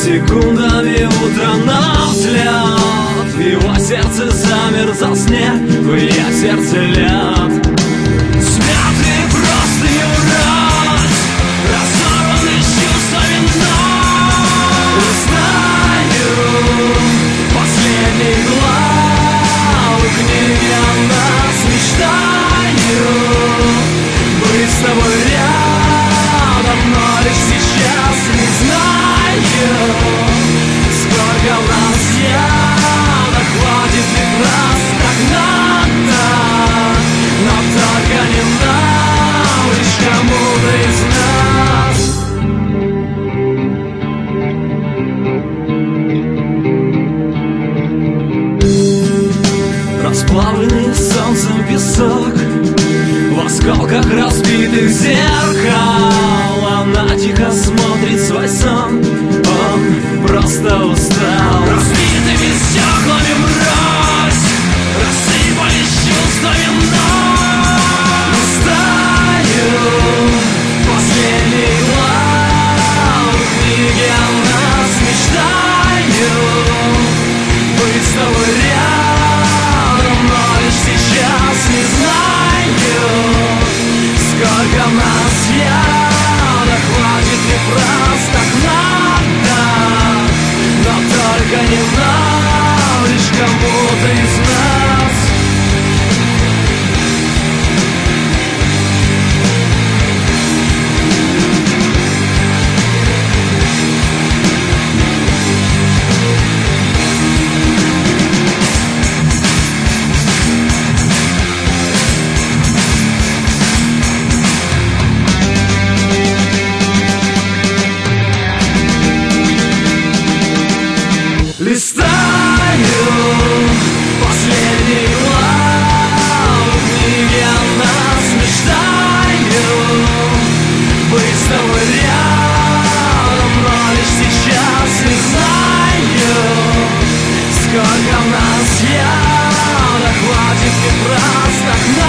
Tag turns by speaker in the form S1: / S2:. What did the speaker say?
S1: Секундами утро на взгляд, его сердце замер, заснет в ее сердце лед. Смятые простыни враз, разорваны чувствами вновь. Знаю, последней главы книги о нас мечтаю быть с тобой рядом, но лишь сейчас не знаю, сколько в нас яда, хватит ли раз, так надо, но только не нам, лишь кому-то из нас. Расплавленный солнцем песок, в осколках разбитых зеркал, она тихо смотрит свой сон, он просто устал. Разбитыми стеклами мразь, рассыпались чувствами вновь. Устаю, последний глав книги о нас мечтаю быть с тобой рядом, но лишь сейчас не знаю, сколько нас яда, хватит ли фраз, так надо, но только не нам, лишь кому-то из нас. Листаю последний глав книги о нас мечтаю быть с тобой рядом, но лишь сейчас не знаю, сколько в нас яда, хватит ли фраз, так